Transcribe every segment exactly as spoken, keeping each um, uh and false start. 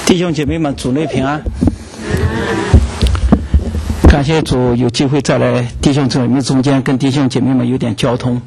弟兄姐妹们，主内平安。感谢主有机会再来弟兄姐妹中间跟弟兄姐妹们有点交通。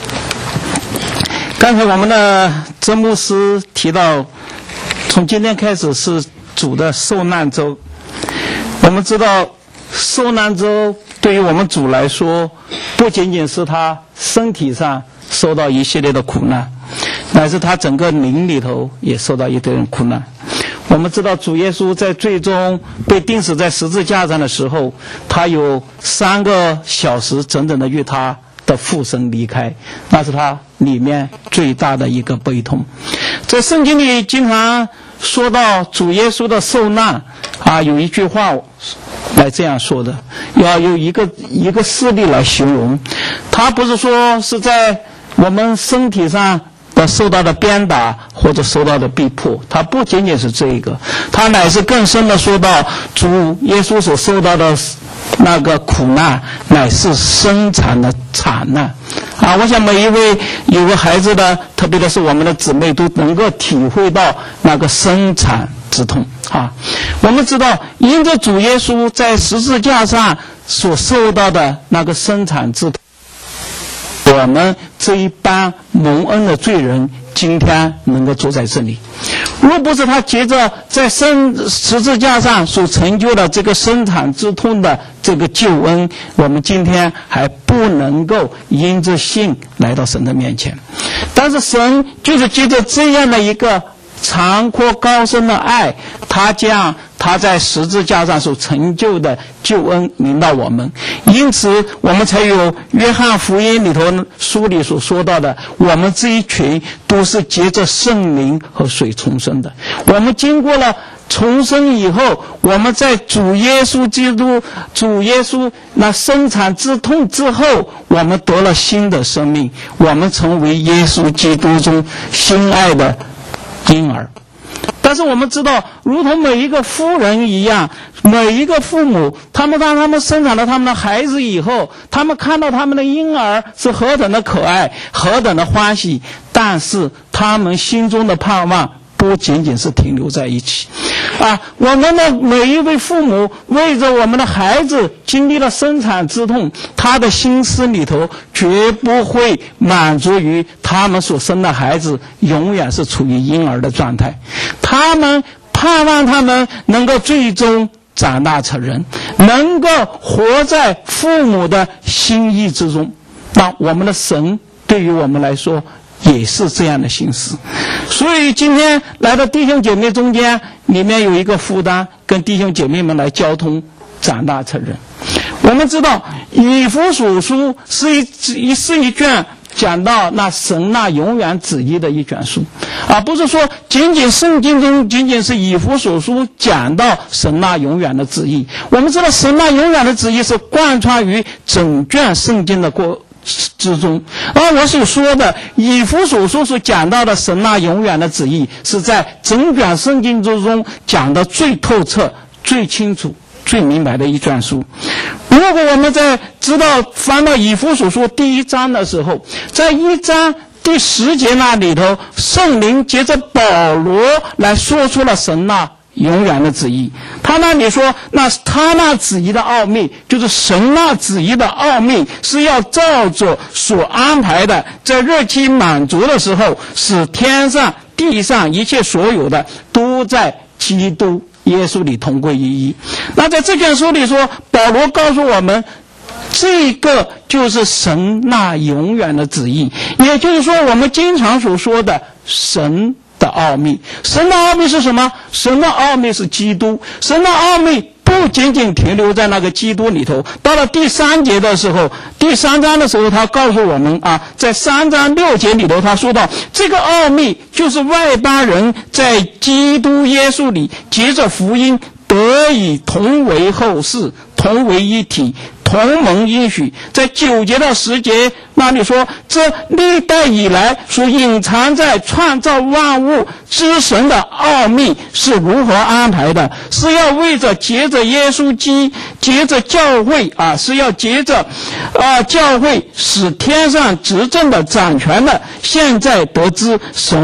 刚才我们的曾牧师提到，从今天开始是主的受难周。我们知道受难周对于我们主来说，不仅仅是他身体上受到一系列的苦难，乃是他整个灵里头也受到一堆人苦难。我们知道主耶稣在最终被钉死在十字架上的时候，他有三个小时整整的与他的父神离开，那是他里面最大的一个悲痛。在圣经里经常说到主耶稣的受难啊，有一句话来这样说的，要有一个一个事例来形容，他不是说是在我们身体上的受到的鞭打或者受到的逼迫，他不仅仅是这一个，他乃是更深的说到主耶稣所受到的那个苦难乃是生产的惨难啊！我想每一位有个孩子的，特别的是我们的姊妹，都能够体会到那个生产之痛啊！我们知道，因着主耶稣在十字架上所受到的那个生产之痛，我们这一班蒙恩的罪人今天能够坐在这里。若不是他接着在生十字架上所成就的这个生产之痛的这个救恩，我们今天还不能够因着信来到神的面前。但是神就是接着这样的一个长阔高深的爱，他将他在十字架上所成就的救恩临到我们，因此我们才有约翰福音里头书里所说到的，我们这一群都是借着圣灵和水重生的。我们经过了重生以后，我们在主耶稣基督主耶稣那生产之痛之后，我们得了新的生命，我们成为耶稣基督中心爱的婴儿。但是我们知道，如同每一个夫人一样，每一个父母，他们当他们生产了他们的孩子以后，他们看到他们的婴儿是何等的可爱，何等的欢喜，但是他们心中的盼望不仅仅是停留在一起啊！我们的每一位父母为着我们的孩子经历了生产之痛，他的心思里头绝不会满足于他们所生的孩子永远是处于婴儿的状态，他们盼望他们能够最终长大成人，能够活在父母的心意之中。那我们的神对于我们来说也是这样的心思。所以今天来到弟兄姐妹中间，里面有一个负担，跟弟兄姐妹们来交通长大成人。我们知道以弗所书是一是一卷讲到那神那永远旨意的一卷书啊，不是说仅仅圣经中仅仅是以弗所书讲到神那永远的旨意。我们知道神那永远的旨意是贯穿于整卷圣经的过之中，而我所说的以弗所书所讲到的神那永远的旨意，是在整卷圣经之中讲的最透彻、最清楚、最明白的一卷书。如果我们在知道翻到以弗所书第一章的时候，在一章第十节那里头，圣灵接着保罗来说出了神那永远的旨意。他那里说，那他那旨意的奥秘，就是神那旨意的奥秘，是要照着所安排的，在日期满足的时候，使天上地上一切所有的都在基督耶稣里同归于一。那在这卷书里说，保罗告诉我们，这个就是神那永远的旨意，也就是说我们经常所说的神的奥秘。神的奥秘是什么？神的奥秘是基督。神的奥秘不仅仅停留在那个基督里头，到了第三节的时候，第三章的时候，他告诉我们啊，在三章六节里头，他说到这个奥秘就是外邦人在基督耶稣里藉着福音得以同为后世，同为一体，同蒙应许。在九节到十节那里说，这历代以来所隐藏在创造万物之神的奥秘是如何安排的，是要为着藉着耶稣基藉着教会啊，是要藉着啊教会使天上执政的掌权的现在得知神把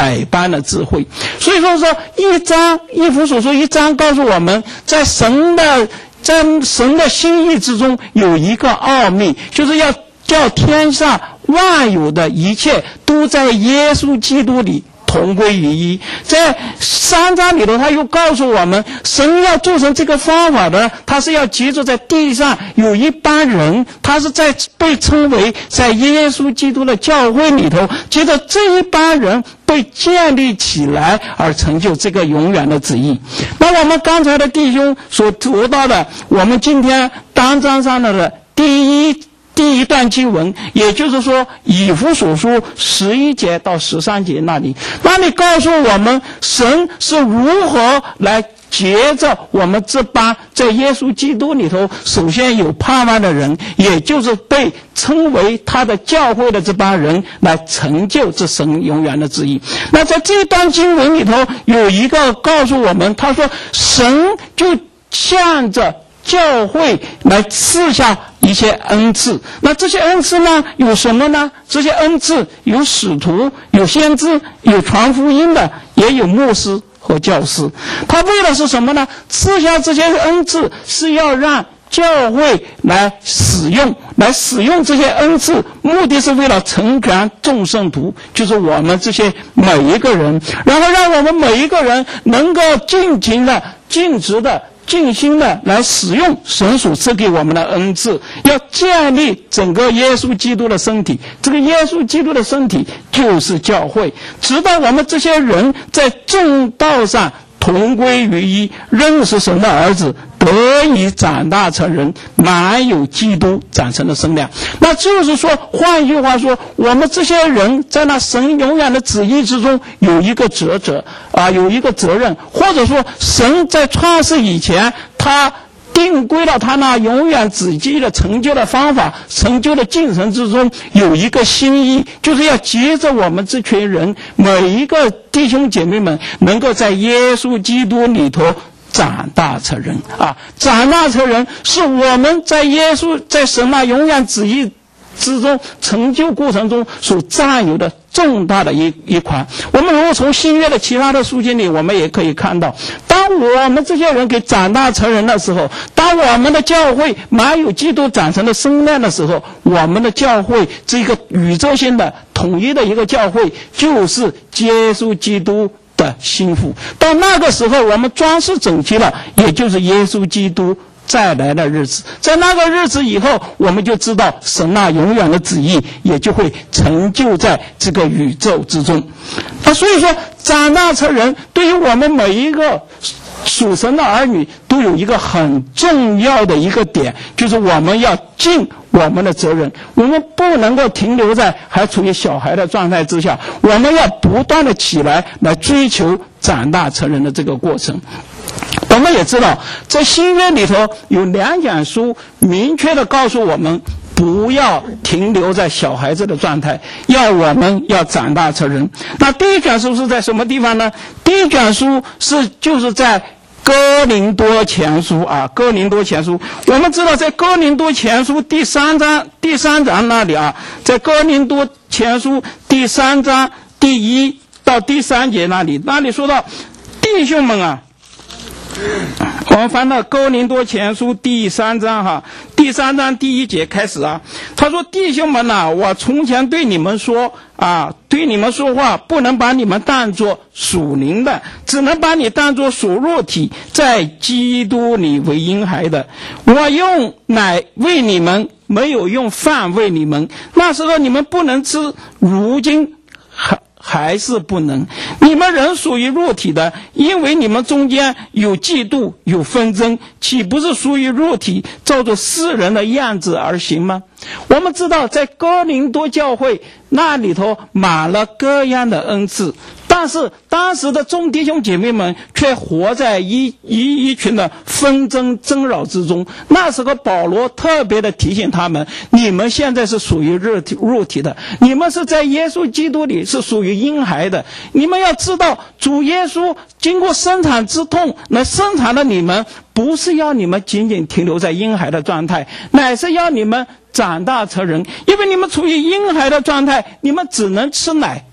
百般的智慧。所以说说一章以弗所书一章告诉我们，在神的在神的心意之中有一个奥秘，就是要叫天下万有的一切都在耶稣基督里同归于一。在三章里头他又告诉我们，神要做成这个方法的，他是要藉着在地上有一班人，他是在被称为在耶稣基督的教会里头，藉着这一班人被建立起来而成就这个永远的旨意。那我们刚才的弟兄所读到的，我们今天当章上的第一第一段经文，也就是说以弗所书十一节到十三节那里，那里告诉我们神是如何来藉着我们这帮在耶稣基督里头首先有盼望的人，也就是被称为他的教会的这帮人，来成就这神永远的旨意。那在这段经文里头有一个告诉我们，他说神就向着教会来赐下一些恩赐。那这些恩赐呢有什么呢？这些恩赐有使徒，有先知，有传福音的，也有牧师和教师。他为的是什么呢？赐下这些恩赐是要让教会来使用，来使用这些恩赐，目的是为了成全众圣徒，就是我们这些每一个人，然后让我们每一个人能够尽情的、尽职的、尽心的来使用神所赐给我们的恩赐，要建立整个耶稣基督的身体。这个耶稣基督的身体就是教会，直到我们这些人在正道上同归于一，认识神的儿子，得以长大成人，满有基督长成的身量。那就是说，换一句话说，我们这些人在那神永远的旨意之中有一个责责啊，有一个责任，或者说神在创世以前，他定规了他那永远旨意的成就的方法，成就的进程之中有一个心意，就是要藉着我们这群人，每一个弟兄姐妹们能够在耶稣基督里头长大成人啊！长大成人是我们在耶稣在神那永远旨意之中成就过程中所占有的重大的一一环。我们如果从新约的其他的书经里，我们也可以看到，当我们这些人给长大成人的时候，当我们的教会满有基督长成的身量的时候，我们的教会这个宇宙性的统一的一个教会，就是耶稣基督的心腹。到那个时候，我们装饰整齐了，也就是耶稣基督再来的日子。在那个日子以后，我们就知道神那永远的旨意也就会成就在这个宇宙之中。那所以说，长大成人对于我们每一个属神的儿女都有一个很重要的一个点，就是我们要尽我们的责任，我们不能够停留在还处于小孩的状态之下，我们要不断的起来来追求长大成人的这个过程。我们也知道，在新约里头有两卷书明确的告诉我们，不要停留在小孩子的状态，要我们要长大成人。那第一卷书是在什么地方呢？第一卷书是就是在哥林多前书啊，哥林多前书。我们知道，在哥林多前书第三章第三章那里啊，在哥林多前书第三章第一到第三节那里，那里说到弟兄们啊。我们翻到哥林多前书第三章哈，第三章第一节开始啊，他说：“弟兄们呐、啊，我从前对你们说啊，对你们说话，不能把你们当作属灵的，只能把你当作属肉体，在基督里为婴孩的。我用奶喂你们，没有用饭喂你们。那时候你们不能吃，如今还。”还是不能，你们人属于肉体的，因为你们中间有嫉妒有纷争，岂不是属于肉体，照着世人的样子而行吗？我们知道，在哥林多教会那里头满了各样的恩赐，但是当时的众弟兄姐妹们却活在一一一群的纷争争扰之中。那时候保罗特别的提醒他们，你们现在是属于肉体肉体的，你们是在耶稣基督里是属于婴孩的。你们要知道，主耶稣经过生产之痛来生产的你们，不是要你们仅仅停留在婴孩的状态，乃是要你们长大成人。因为你们处于婴孩的状态，你们只能吃奶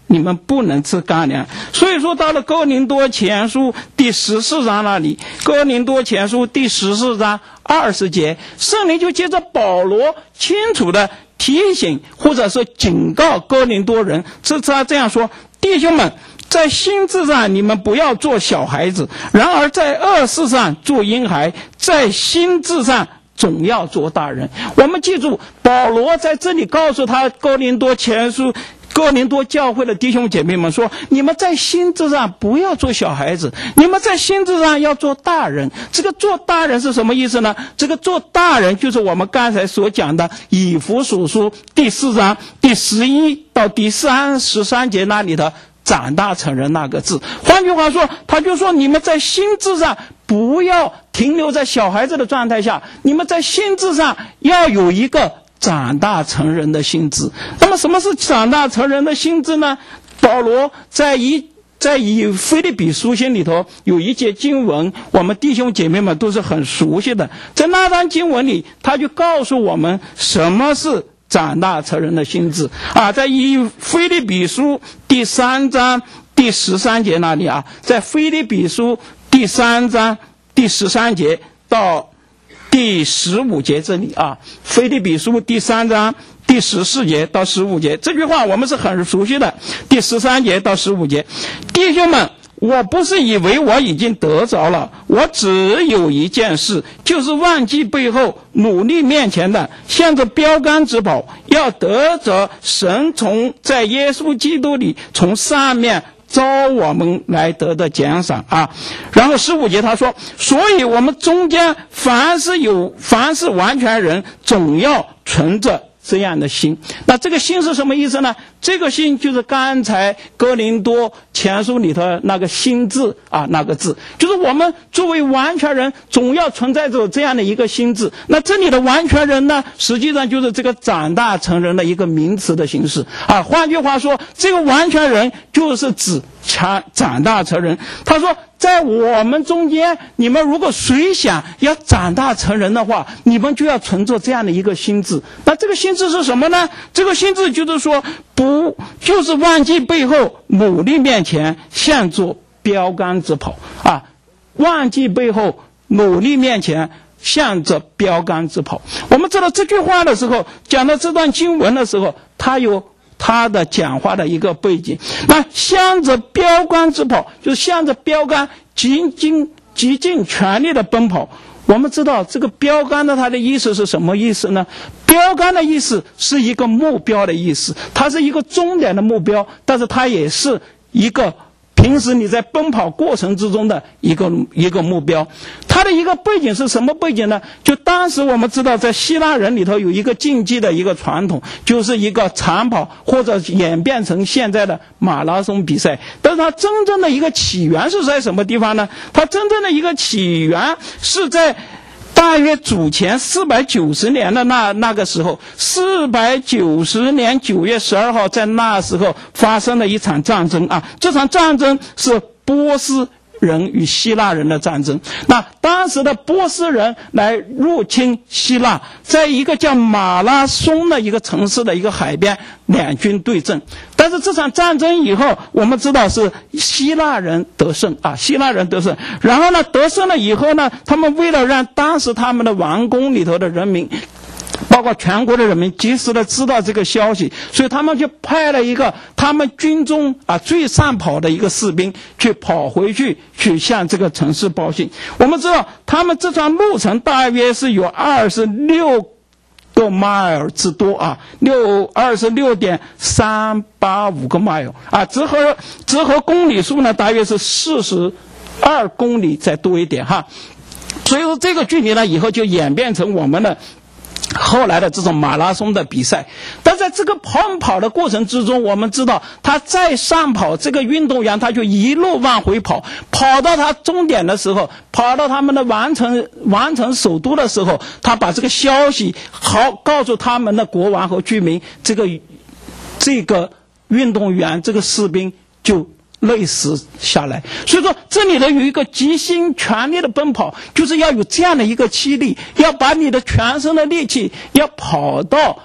你们不能吃干粮。所以说到了哥林多前书第十四章那里，哥林多前书第十四章二十节，圣灵就接着保罗清楚的提醒或者说警告哥林多人，是他这样说：弟兄们，在心智上你们不要做小孩子，然而在恶事上做婴孩，在心智上总要做大人。我们记住，保罗在这里告诉他哥林多前书哥林多教会的弟兄姐妹们说，你们在心智上不要做小孩子，你们在心智上要做大人。这个做大人是什么意思呢？这个做大人就是我们刚才所讲的以弗所书第四章第十一到第三十三节那里的长大成人那个字。换句话说，他就说你们在心智上不要停留在小孩子的状态下，你们在心智上要有一个长大成人的心智。那么什么是长大成人的心智呢？保罗在以在以腓立比书信里头有一节经文，我们弟兄姐妹们都是很熟悉的。在那段经文里，他就告诉我们什么是长大成人的心智啊。在以腓立比书第三章第十三节那里啊，在腓立比书第三章第十三节到第十五节这里啊，腓立比书第三章第十四节到十五节，这句话我们是很熟悉的。第十三节到十五节，弟兄们，我不是以为我已经得着了，我只有一件事，就是忘记背后，努力面前的，向着标杆直跑，要得着神从在耶稣基督里从上面招我们来得的奖赏啊。然后十五节他说，所以我们中间凡是有凡是完全人，总要存着这样的心。那这个心是什么意思呢？这个心就是刚才哥林多前书里头那个心字啊，那个字就是我们作为完全人总要存在着这样的一个心智。那这里的完全人呢，实际上就是这个长大成人的一个名词的形式啊。换句话说，这个完全人就是指长长大成人。他说在我们中间，你们如果谁想要长大成人的话，你们就要存着这样的一个心智。那这个心智是什么呢？这个心智就是说，不就是忘记背后，努力面前，向着标杆直跑啊！忘记背后，努力面前，向着标杆直跑。我们知道这句话的时候，讲到这段经文的时候，它有他的讲话的一个背景。那向着标杆直跑，就是向着标杆极尽极尽全力的奔跑。我们知道这个标杆的它的意思是什么意思呢？标杆的意思是一个目标的意思，它是一个终点的目标，但是它也是一个平时你在奔跑过程之中的一个一个目标。它的一个背景是什么背景呢？就当时我们知道在希腊人里头有一个竞技的一个传统，就是一个长跑或者演变成现在的马拉松比赛。但是它真正的一个起源是在什么地方呢？它真正的一个起源是在大约主前四百九十年的那那个时候，四百九十年九月十二号，在那时候发生了一场战争啊！这场战争是波斯人与希腊人的战争。那当时的波斯人来入侵希腊，在一个叫马拉松的一个城市的一个海边，两军对阵。但是这场战争以后，我们知道是希腊人得胜啊，希腊人得胜。然后呢，得胜了以后呢，他们为了让当时他们的王宫里头的人民，包括全国的人民及时的知道这个消息，所以他们就派了一个他们军中啊最善跑的一个士兵去跑回去，去向这个城市报信。我们知道他们这段路程大约是有二十六个 mile 之多啊，六二十六点三八五个 mile 啊，折合折合公里数呢，大约是四十二公里再多一点哈。所以说这个距离呢，以后就演变成我们的后来的这种马拉松的比赛。但在这个跑跑的过程之中，我们知道他在上跑，这个运动员他就一路往回跑，跑到他终点的时候，跑到他们的完成完成首都的时候，他把这个消息好告诉他们的国王和居民，这个这个运动员这个士兵就累死下来。所以说这里头有一个极心全力的奔跑，就是要有这样的一个气力，要把你的全身的力气要跑到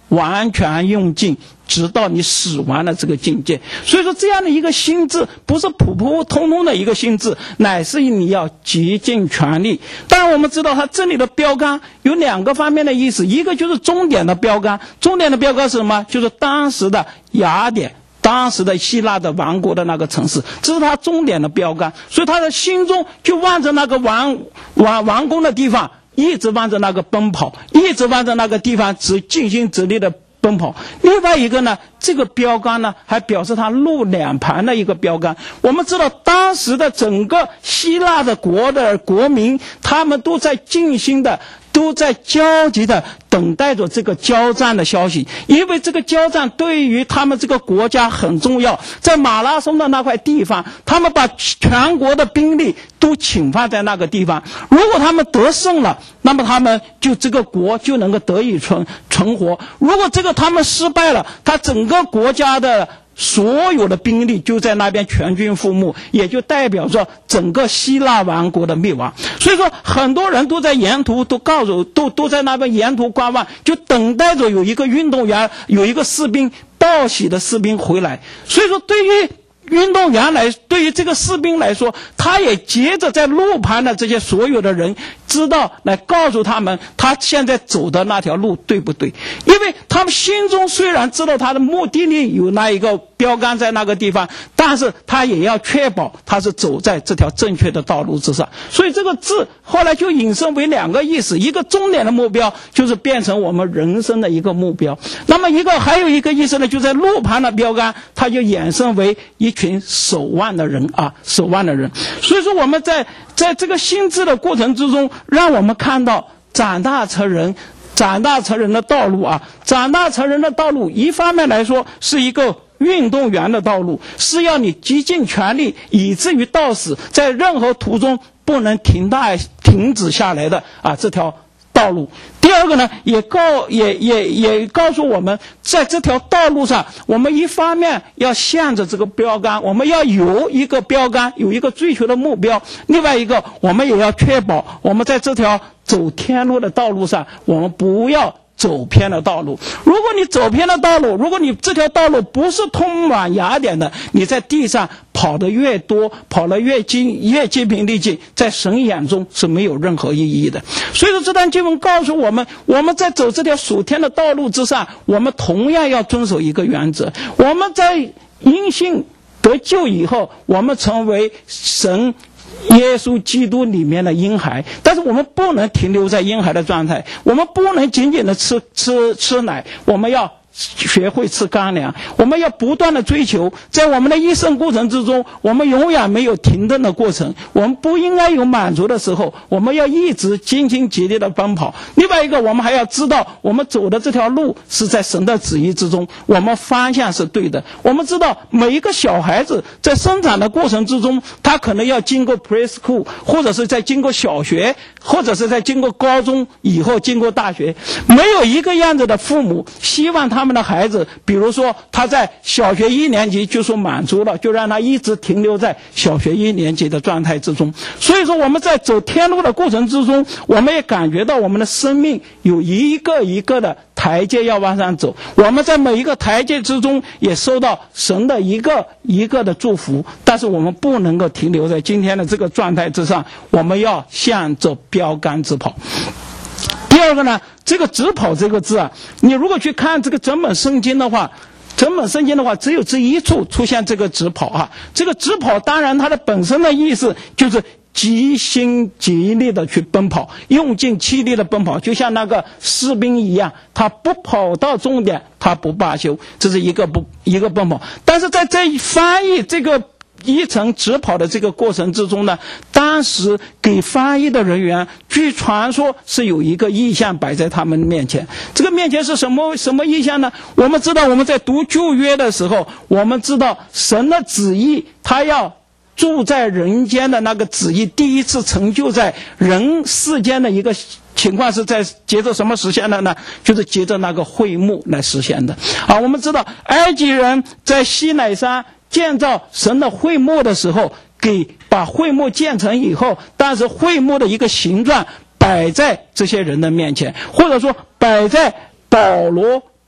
完全用尽，直到你死亡的这个境界。所以说这样的一个心智不是普普通通的一个心智，乃是你要极尽全力。当然我们知道它这里的标杆有两个方面的意思，一个就是终点的标杆，终点的标杆是什么？就是当时的雅典，当时的希腊的王国的那个城市，这是他终点的标杆。所以他的心中就望着那个王王王宫的地方，一直望着那个奔跑，一直望着那个地方，只尽心竭力的奔跑。另外一个呢，这个标杆呢还表示他路两旁的一个标杆。我们知道当时的整个希腊的国的国民，他们都在尽心的都在焦急的等待着这个交战的消息，因为这个交战对于他们这个国家很重要。在马拉松的那块地方，他们把全国的兵力都倾放在那个地方，如果他们得胜了，那么他们就这个国就能够得以存存活。如果这个他们失败了，他整个国家的所有的兵力就在那边全军覆没，也就代表着整个希腊王国的灭亡。所以说很多人都在沿途都告诉都都在那边沿途观望，就等待着有一个运动员有一个士兵报喜的士兵回来。所以说对于运动员来对于这个士兵来说，他也接着在路旁的这些所有的人知道来告诉他们他现在走的那条路对不对。因为他们心中虽然知道他的目的地有那一个标杆在那个地方，但是他也要确保他是走在这条正确的道路之上。所以这个字后来就引申为两个意思，一个终点的目标就是变成我们人生的一个目标，那么一个还有一个意思呢，就在路旁的标杆它就衍生为一群守望的人啊，守望的人。所以说我们在在这个心智的过程之中，让我们看到长大成人长大成人的道路啊，长大成人的道路一方面来说是一个运动员的道路，是要你极尽全力以至于到死，在任何途中不能停大停止下来的啊这条道路。第二个呢，也告也也也告诉我们，在这条道路上，我们一方面要向着这个标杆，我们要有一个标杆，有一个追求的目标；另外一个，我们也要确保我们在这条走天路的道路上，我们不要走偏了道路。如果你走偏了道路，如果你这条道路不是通往雅典的，你在地上跑得越多，跑得越精越精疲力尽，在神眼中是没有任何意义的。所以说这段经文告诉我们，我们在走这条属天的道路之上，我们同样要遵守一个原则。我们在因信得救以后，我们成为神耶稣基督里面的婴孩，但是我们不能停留在婴孩的状态，我们不能仅仅的吃吃吃奶，我们要学会吃干粮，我们要不断的追求。在我们的一生过程之中，我们永远没有停顿的过程，我们不应该有满足的时候，我们要一直尽心竭力的奔跑。另外一个，我们还要知道我们走的这条路是在神的旨意之中，我们方向是对的。我们知道每一个小孩子在生长的过程之中，他可能要经过 preschool， 或者是在经过小学，或者是在经过高中以后经过大学。没有一个样子的父母希望他们的孩子，比如说他在小学一年级就说满足了，就让他一直停留在小学一年级的状态之中。所以说我们在走天路的过程之中，我们也感觉到我们的生命有一个一个的台阶要往上走，我们在每一个台阶之中也收到神的一个一个的祝福，但是我们不能够停留在今天的这个状态之上，我们要向着标杆直跑。第二个呢，这个直跑这个字啊，你如果去看这个整本圣经的话，整本圣经的话只有这一处出现这个直跑啊。这个直跑当然它的本身的意思就是极心极力的去奔跑，用尽气力的奔跑，就像那个士兵一样，他不跑到终点他不罢休，这是一个不一个奔跑。但是在这一翻译这个一程直跑的这个过程之中呢，当时给翻译的人员据传说是有一个意象摆在他们面前。这个面前是什么什么意象呢？我们知道我们在读旧约的时候，我们知道神的旨意，他要住在人间的那个旨意第一次成就在人世间的一个情况是在接着什么实现的呢？就是接着那个会幕来实现的啊。我们知道埃及人在西乃山建造神的会幕的时候，给把会幕建成以后，但是会幕的一个形状摆在这些人的面前，或者说摆在保罗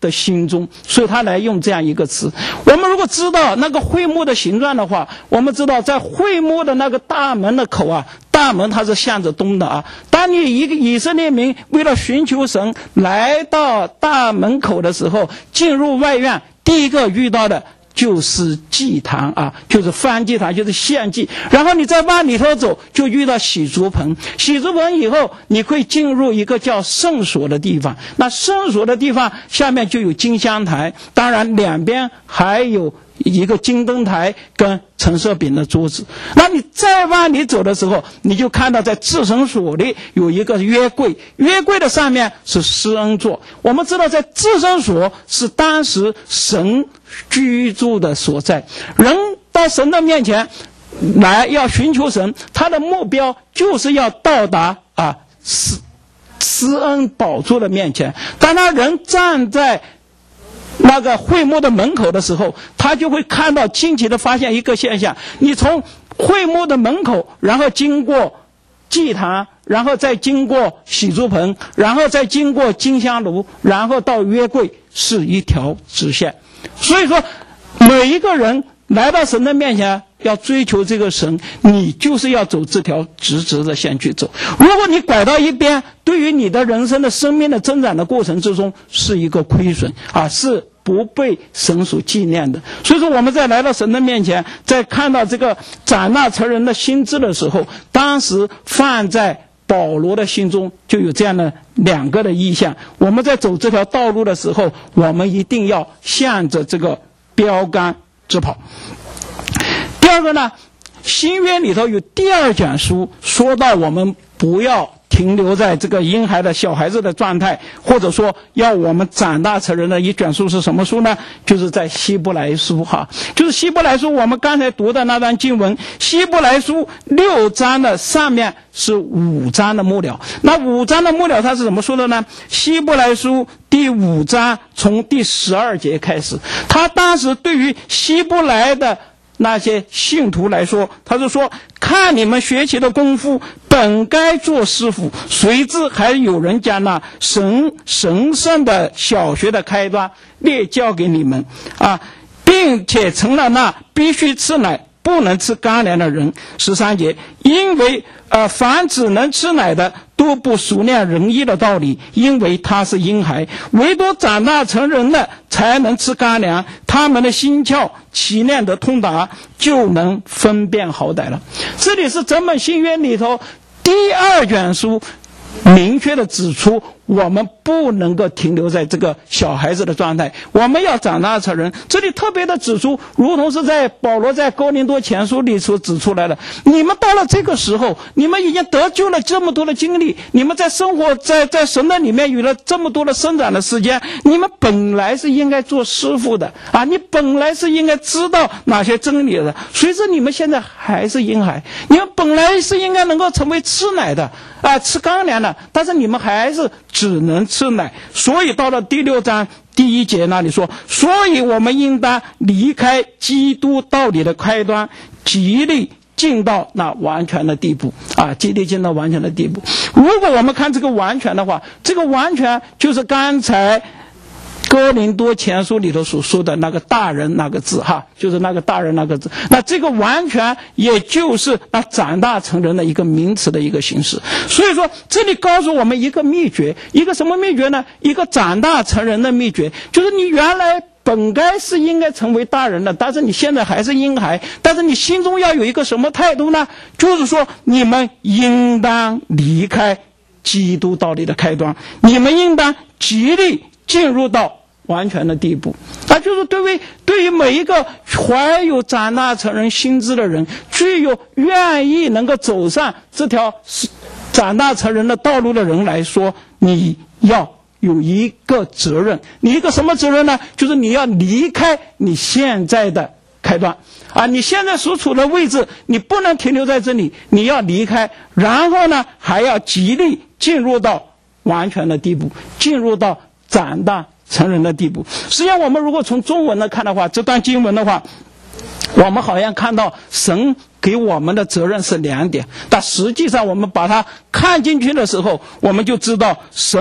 的心中，所以他来用这样一个词。我们如果知道那个会幕的形状的话，我们知道在会幕的那个大门的口啊，大门它是向着东的啊。当你一个以色列民为了寻求神来到大门口的时候，进入外院，第一个遇到的就是祭坛啊，就是燔祭坛，就是献祭。然后你再往里头走，就遇到洗足盆。洗足盆以后，你会进入一个叫圣所的地方。那圣所的地方下面就有金香台，当然两边还有一个金灯台跟陈设饼的桌子。那你再往里走的时候，你就看到在至圣所里有一个约柜，约柜的上面是施恩座。我们知道在至圣所是当时神居住的所在，人到神的面前来要寻求神，他的目标就是要到达啊施施恩宝座的面前。当他人站在那个会幕的门口的时候，他就会看到惊奇的发现一个现象：你从会幕的门口，然后经过祭坛，然后再经过洗足盆，然后再经过金香炉，然后到约柜，是一条直线。所以说每一个人来到神的面前要追求这个神，你就是要走这条直直的线去走。如果你拐到一边，对于你的人生的生命的增长的过程之中是一个亏损啊，是不被神所纪念的。所以说我们在来到神的面前，在看到这个斩纳成人的心志的时候，当时放在保罗的心中就有这样的两个的意象。我们在走这条道路的时候，我们一定要向着这个标杆直跑。第二个呢，新约里头有第二卷书说到我们不要停留在这个婴孩的小孩子的状态，或者说要我们长大成人的一卷书是什么书呢？就是在希伯来书哈，就是希伯来书我们刚才读的那段经文，希伯来书六章的上面是五章的末了。那五章的末了它是怎么说的呢？希伯来书第五章从第十二节开始，他当时对于希伯来的那些信徒来说，他就说：看你们学习的功夫，本该做师傅，谁知还有人将那神神圣的小学的开端列教给你们啊，并且成了那必须吃奶不能吃干粮的人。十三节，因为呃，凡只能吃奶的都不熟练仁义的道理，因为他是婴孩；唯独长大成人的才能吃干粮，他们的心窍起念的通达，就能分辨好歹了。这里是整本新约里头第二卷书明确的指出，我们不能够停留在这个小孩子的状态，我们要长大成人。这里特别的指出，如同是在保罗在哥林多前书里所指出来的，你们到了这个时候，你们已经得救了这么多的经历，你们在生活在在神的里面有了这么多的生长的时间，你们本来是应该做师傅的啊，你本来是应该知道哪些真理的，随着你们现在还是婴孩，你们本来是应该能够成为吃奶的啊，吃干粮的，但是你们还是只能吃奶。所以到了第六章第一节那里说，所以我们应当离开基督道理的开端，极力进到那完全的地步啊，极力进到完全的地步。如果我们看这个完全的话，这个完全就是刚才哥林多前书里头所说的那个大人那个字哈，就是那个大人那个字。那这个完全也就是那长大成人的一个名词的一个形式。所以说这里告诉我们一个秘诀，一个什么秘诀呢？一个长大成人的秘诀，就是你原来本该是应该成为大人的，但是你现在还是婴孩，但是你心中要有一个什么态度呢？就是说你们应当离开基督道理的开端，你们应当极力进入到完全的地步。那就是对于对于每一个怀有长大成人心智的人，具有愿意能够走上这条长大成人的道路的人来说，你要有一个责任。你一个什么责任呢？就是你要离开你现在的开端啊，你现在所处的位置，你不能停留在这里，你要离开，然后呢还要极力进入到完全的地步，进入到长大成人的地步。实际上我们如果从中文来看的话，这段经文的话，我们好像看到神给我们的责任是两点，但实际上我们把它看进去的时候，我们就知道神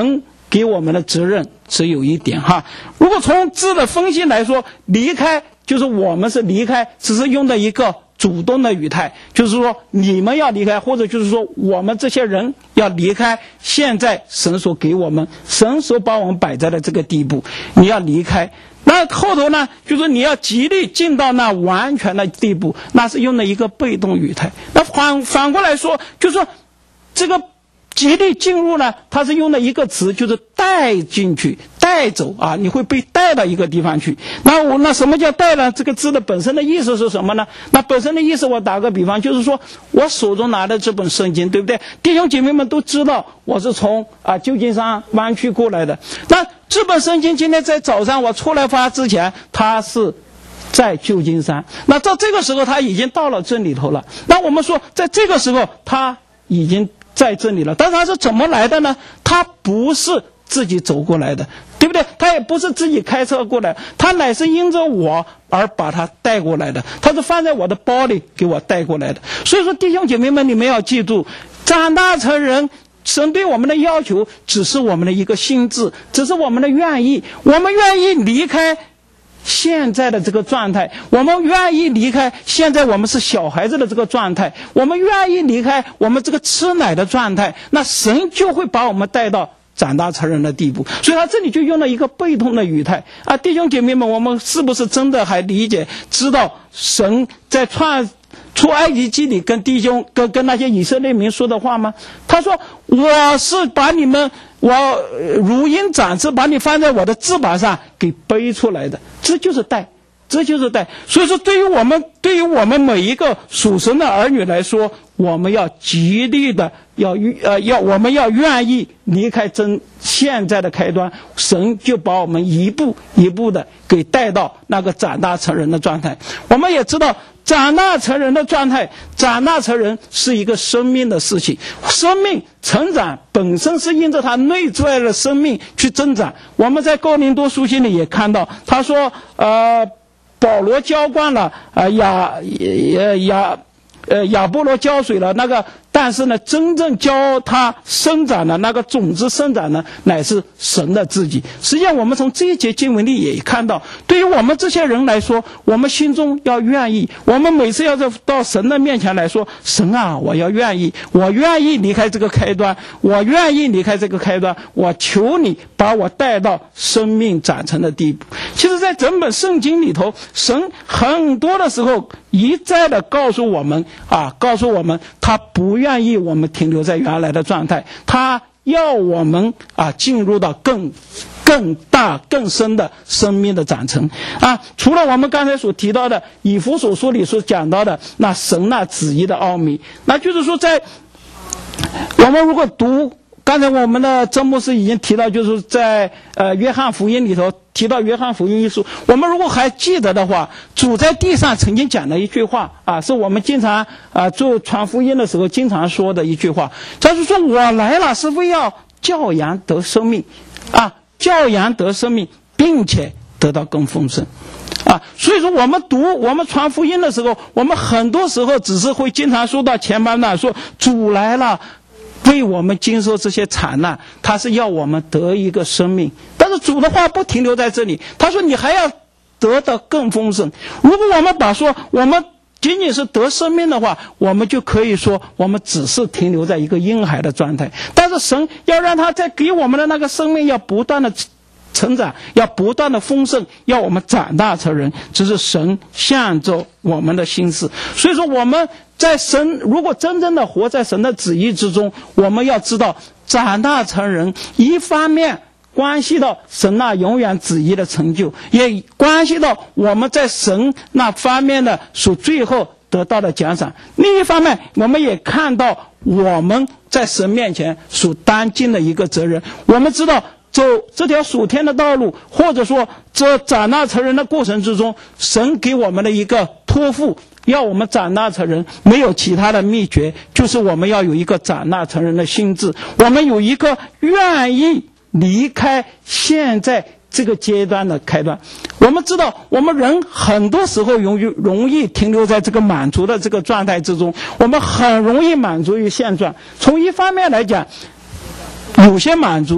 给我们的责任只有一点哈。如果从字的分析来说，离开就是我们是离开，只是用的一个主动的语态，就是说你们要离开，或者就是说我们这些人要离开现在神所给我们，神所把我们摆在的这个地步，你要离开。那后头呢，就是你要极力进到那完全的地步，那是用的一个被动语态。那反反过来说，就是说这个极力进入呢，它是用的一个词，就是带进去、带走啊，你会被带到一个地方去。那我那什么叫带呢？这个字的本身的意思是什么呢？那本身的意思，我打个比方，就是说我手中拿的这本圣经，对不对？弟兄姐妹们都知道，我是从啊旧金山湾区过来的。那这本圣经今天在早上我出来发之前，它是在旧金山。那到这个时候，它已经到了这里头了。那我们说，在这个时候，它已经在这里了，但是他是怎么来的呢？他不是自己走过来的，对不对？他也不是自己开车过来，他乃是因着我而把他带过来的，他是放在我的包里给我带过来的。所以说弟兄姐妹们，你们要记住，长大成人，神对我们的要求只是我们的一个心智，只是我们的愿意，我们愿意离开现在的这个状态，我们愿意离开现在我们是小孩子的这个状态，我们愿意离开我们这个吃奶的状态，那神就会把我们带到长大成人的地步。所以他这里就用了一个被动的语态啊，弟兄姐妹们，我们是不是真的还理解知道神在创出埃及记里跟弟兄跟跟那些以色列民说的话吗？他说我是把你们我如鹰展翅，把你放在我的翅膀上给背出来的，这就是带，这就是带。所以说对于我们对于我们每一个属神的儿女来说，我们要极力的要呃要我们要愿意离开真现在的开端，神就把我们一步一步的给带到那个长大成人的状态。我们也知道长大成人的状态，长大成人是一个生命的事情，生命成长本身是因着他内在的生命去增长。我们在哥林多书信里也看到，他说呃保罗浇灌了呃亚亚亚呃亚波罗浇水了那个，但是呢真正教他生长的那个种子生长呢，乃是神的自己。实际上我们从这一节经文里也看到，对于我们这些人来说，我们心中要愿意，我们每次要到神的面前来说，神啊，我要愿意，我愿意离开这个开端，我愿意离开这个开端，我求你把我带到生命长成的地步。其实在整本圣经里头，神很多的时候一再的告诉我们啊，告诉我们他不愿意我们停留在原来的状态，他要我们啊进入到更更大更深的生命的长成啊。除了我们刚才所提到的以弗所书里所讲到的那神那旨意的奥秘，那就是说在我们如果读刚才我们的曾牧师已经提到，就是在呃约翰福音里头提到约翰福音一书，我们如果还记得的话，主在地上曾经讲了一句话啊，是我们经常啊做传福音的时候经常说的一句话，他是说我来了是为要教养得生命啊，教养得生命，并且得到更丰盛啊。所以说我们读我们传福音的时候，我们很多时候只是会经常说到前半段说主来了为我们经受这些惨难，他是要我们得一个生命。但是主的话不停留在这里，他说你还要得到更丰盛。如果我们把说我们仅仅是得生命的话，我们就可以说我们只是停留在一个婴孩的状态。但是神要让他在给我们的那个生命要不断的成长，要不断的丰盛，要我们长大成人，这是神向着我们的心思。所以说我们在神如果真正的活在神的旨意之中，我们要知道长大成人一方面关系到神那永远旨意的成就，也关系到我们在神那方面的所最后得到的奖赏。另一方面我们也看到我们在神面前所担尽的一个责任。我们知道走这条属天的道路，或者说这长大成人的过程之中，神给我们的一个托付，要我们长大成人，没有其他的秘诀，就是我们要有一个长大成人的心智，我们有一个愿意离开现在这个阶段的开端。我们知道我们人很多时候容易容易停留在这个满足的这个状态之中，我们很容易满足于现状。从一方面来讲，有些满足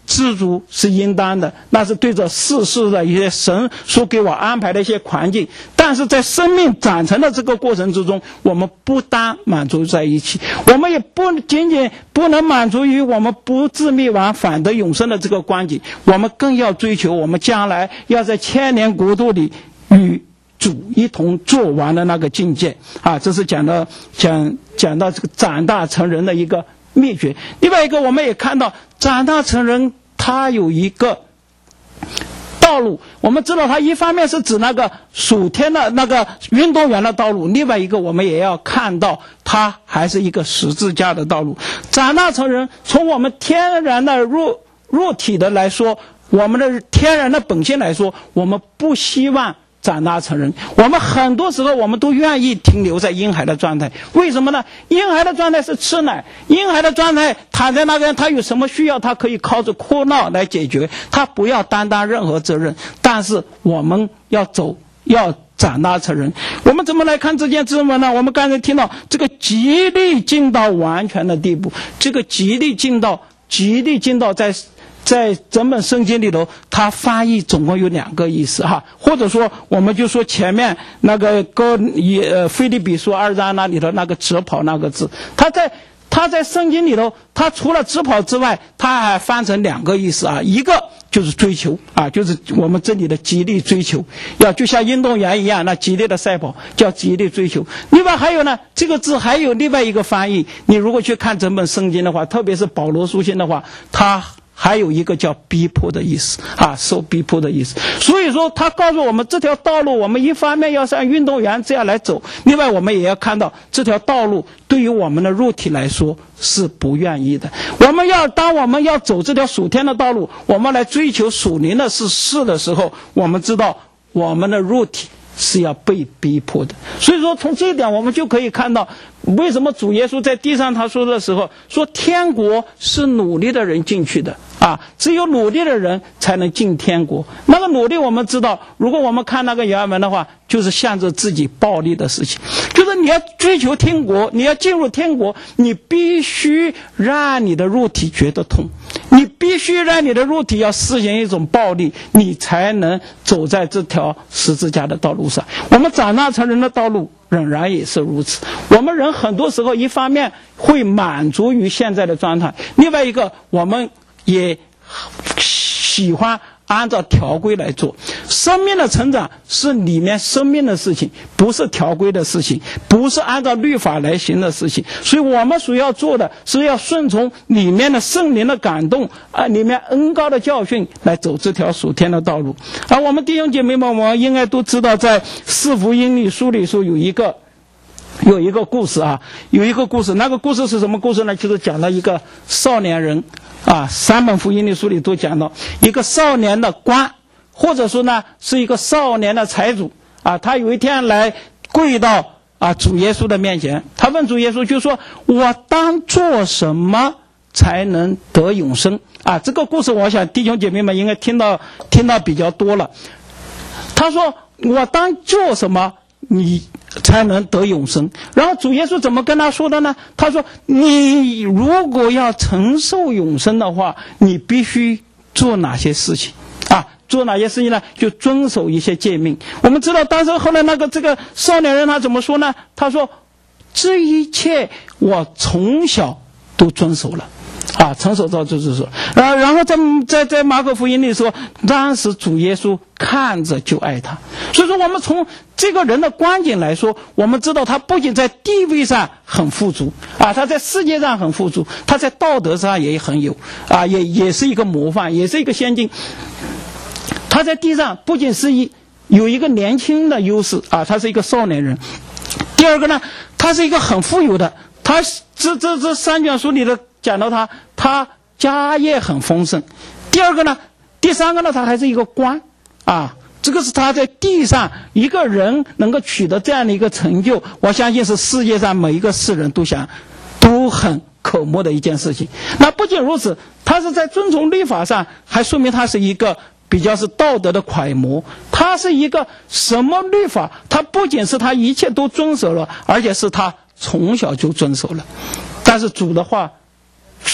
知足是应当的，那是对着世事的一些神所给我安排的一些环境。但是在生命长成的这个过程之中，我们不单满足在一起，我们也不仅仅不能满足于我们不至灭亡反得永生的这个光景，我们更要追求我们将来要在千年国度里与主一同做完的那个境界啊。这是讲到讲讲到这个长大成人的一个秘诀。另外一个，我们也看到长大成人他有一个道路，我们知道它一方面是指那个属天的那个运动员的道路，另外一个我们也要看到它还是一个十字架的道路。长大成人从我们天然的肉肉体的来说，我们的天然的本性来说，我们不希望长大成人，我们很多时候我们都愿意停留在婴孩的状态。为什么呢？婴孩的状态是吃奶，婴孩的状态躺在那边，他有什么需要他可以靠着哭闹来解决，他不要担当任何责任。但是我们要走要长大成人，我们怎么来看这件经文呢？我们刚才听到这个极力进到完全的地步，这个极力进到极力进到在在整本圣经里头，它翻译总共有两个意思哈，或者说我们就说前面那个哥呃腓立比书二章那里头那个直跑那个字，它在它在圣经里头，它除了直跑之外，它还翻成两个意思啊，一个就是追求啊，就是我们这里的极力追求，要就像运动员一样，那激烈的赛跑叫极力追求。另外还有呢，这个字还有另外一个翻译，你如果去看整本圣经的话，特别是保罗书信的话，它还有一个叫逼迫的意思啊，受逼迫的意思。所以说他告诉我们，这条道路我们一方面要像运动员这样来走，另外我们也要看到这条道路对于我们的肉体来说是不愿意的。我们要当我们要走这条属天的道路，我们来追求属灵的事事的时候，我们知道我们的肉体是要被逼迫的。所以说从这一点我们就可以看到，为什么主耶稣在地上他说的时候说，天国是努力的人进去的啊，只有努力的人才能进天国。那个努力我们知道，如果我们看那个原文的话，就是向着自己暴力的事情，就是你要追求天国，你要进入天国，你必须让你的肉体觉得痛，你必须让你的肉体要施行一种暴力，你才能走在这条十字架的道路上。我们长大成人的道路仍然也是如此。我们人很多时候一方面会满足于现在的状态，另外一个我们也喜欢按照条规来做。生命的成长是里面生命的事情，不是条规的事情，不是按照律法来行的事情。所以我们所要做的是要顺从里面的圣灵的感动啊，里面恩膏的教训来走这条属天的道路。而我们弟兄姐妹们，我们应该都知道，在四福音里书里说有一个有一个故事啊，有一个故事，那个故事是什么故事呢？就是讲了一个少年人啊，三本福音的书里都讲到一个少年的官，或者说呢是一个少年的财主啊，他有一天来跪到啊主耶稣的面前，他问主耶稣就说，我当做什么才能得永生啊？这个故事我想弟兄姐妹们应该听到听到比较多了。他说我当做什么你才能得永生？然后主耶稣怎么跟他说的呢？他说你如果要承受永生的话，你必须做哪些事情啊？做哪些事情呢？就遵守一些诫命。我们知道当时后来那个这个少年人他怎么说呢？他说这一切我从小都遵守了啊，成熟到就是说，然后然后在在在马可福音里说，当时主耶稣看着就爱他。所以说我们从这个人的观景来说，我们知道他不仅在地位上很富足啊，他在世界上很富足，他在道德上也很有啊，也也是一个模范，也是一个先进。他在地上不仅是一有一个年轻的优势啊，他是一个少年人。第二个呢，他是一个很富有的，他这这这三卷书里的讲到他，他家业很丰盛。第二个呢，第三个呢，他还是一个官啊，这个是他在地上一个人能够取得这样的一个成就，我相信是世界上每一个世人都想都很渴慕的一件事情。那不仅如此，他是在遵从律法上，还说明他是一个比较是道德的楷模。他是一个什么律法？他不仅是他一切都遵守了，而且是他从小就遵守了。但是主的话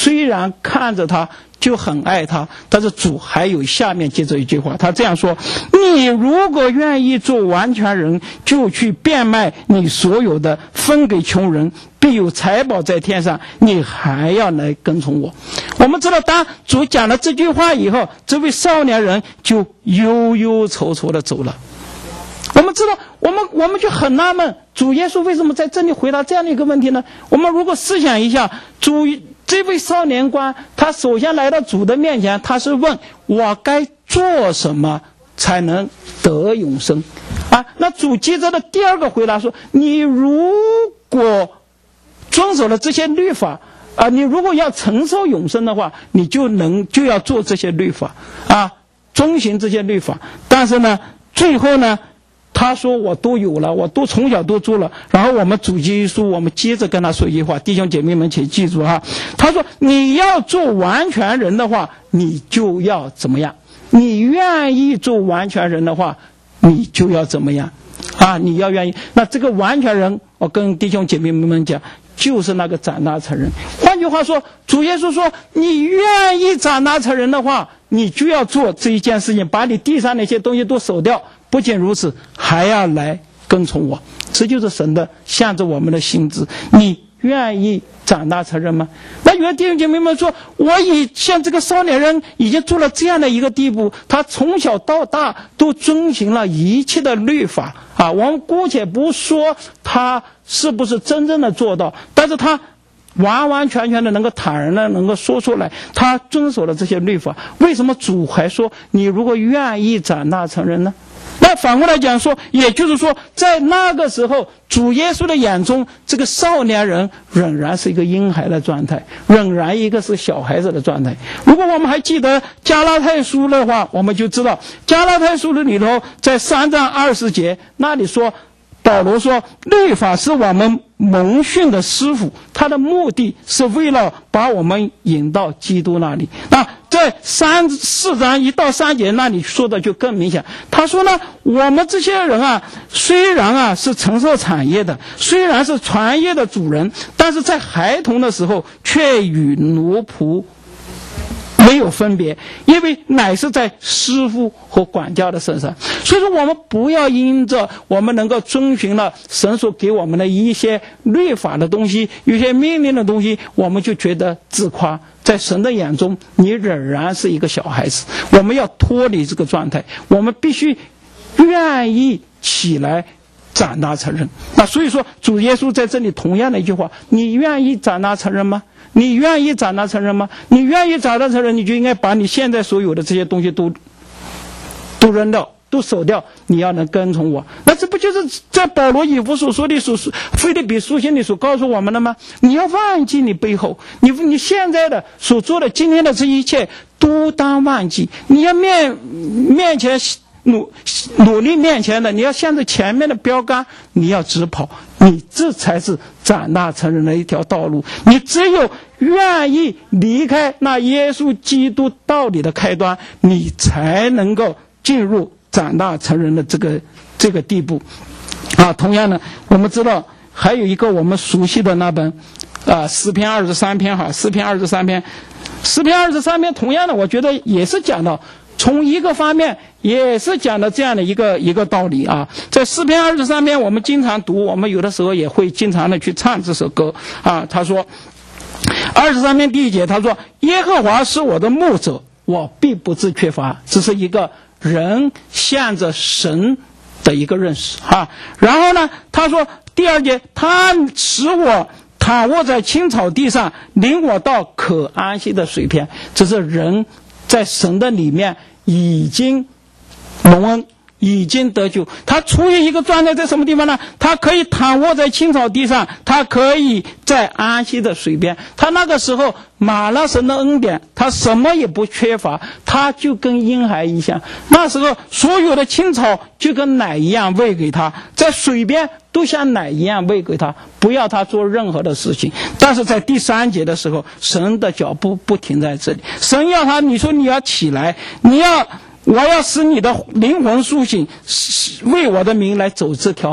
虽然看着他就很爱他，但是主还有下面接着一句话，他这样说：你如果愿意做完全人，就去变卖你所有的，分给穷人，必有财宝在天上，你还要来跟从我。我们知道，当主讲了这句话以后，这位少年人就忧忧愁愁的走了。我们知道，我们我们就很纳闷，主耶稣为什么在这里回答这样的一个问题呢？我们如果思想一下，主这位少年官，他首先来到主的面前，他是问我该做什么才能得永生啊？那主接着的第二个回答说，你如果遵守了这些律法啊，你如果要承受永生的话，你就能就要做这些律法啊，遵行这些律法。但是呢，最后呢，他说我都有了，我都从小都做了。然后我们主耶稣，我们接着跟他说一句话，弟兄姐妹们请记住哈，他说你要做完全人的话，你就要怎么样？你愿意做完全人的话，你就要怎么样啊？你要愿意。那这个完全人，我跟弟兄姐妹们讲，就是那个长大成人。换句话说，主耶稣说，你愿意长大成人的话，你就要做这一件事情，把你地上那些东西都守掉。不仅如此，还要来跟从我。这就是神的向着我们的心智。你愿意长大成人吗？那有的弟兄姐妹们说，我已像这个少年人已经做了这样的一个地步，他从小到大都遵循了一切的律法啊。我们姑且不说他是不是真正的做到，但是他完完全全的能够坦然的能够说出来，他遵守了这些律法。为什么主还说你如果愿意长大成人呢？那反过来讲说，也就是说，在那个时候，主耶稣的眼中，这个少年人仍然是一个婴孩的状态，仍然一个是小孩子的状态。如果我们还记得加拉太书的话，我们就知道加拉太书的里头，在三章二十节那里说，保罗说，律法是我们蒙训的师傅，他的目的是为了把我们引到基督那里。那在三四章一到三节那里说的就更明显，他说呢，我们这些人啊，虽然啊是承受产业的，虽然是传业的主人，但是在孩童的时候却与奴仆没有分别，因为乃是在师傅和管教的身上。所以说，我们不要因着我们能够遵循了神所给我们的一些律法的东西，有些命令的东西，我们就觉得自夸。在神的眼中，你仍然是一个小孩子。我们要脱离这个状态，我们必须愿意起来长大成人。那所以说，主耶稣在这里同样的一句话，你愿意长大成人吗？你愿意长大成人吗？你愿意长大成人，你就应该把你现在所有的这些东西都都扔掉，都守掉，你要能跟从我。那这不就是在保罗以弗所说的所腓立比书信里所告诉我们的吗？你要忘记你背后，你你现在的所做的今天的这一切都当忘记，你要面面前努努力面前的，你要向着前面的标杆，你要直跑，你这才是长大成人的一条道路。你只有愿意离开那耶稣基督道理的开端，你才能够进入长大成人的这个这个地步啊。同样的，我们知道还有一个我们熟悉的那本啊诗篇二十三篇哈，诗篇二十三篇，诗篇二十三篇同样的，我觉得也是讲到从一个方面也是讲的这样的一个一个道理啊。在诗篇二十三篇我们经常读，我们有的时候也会经常的去唱这首歌啊。他说二十三篇第一节，他说耶和华是我的牧者，我必不致缺乏。这是一个人向着神的一个认识啊。然后呢，他说第二节，他使我躺卧在青草地上，领我到可安息的水边。这是人在神的里面已经蒙恩，已经得救。他处于一个状态，在什么地方呢？他可以躺卧在青草地上，他可以在安息的水边。他那个时候满了神的恩典，他什么也不缺乏，他就跟婴孩一样。那时候所有的青草就跟奶一样喂给他，在水边都像奶一样喂给他，不要他做任何的事情。但是在第三节的时候，神的脚步不停在这里，神要他，你说你要起来，你要我要使你的灵魂苏醒，为我的名来走这条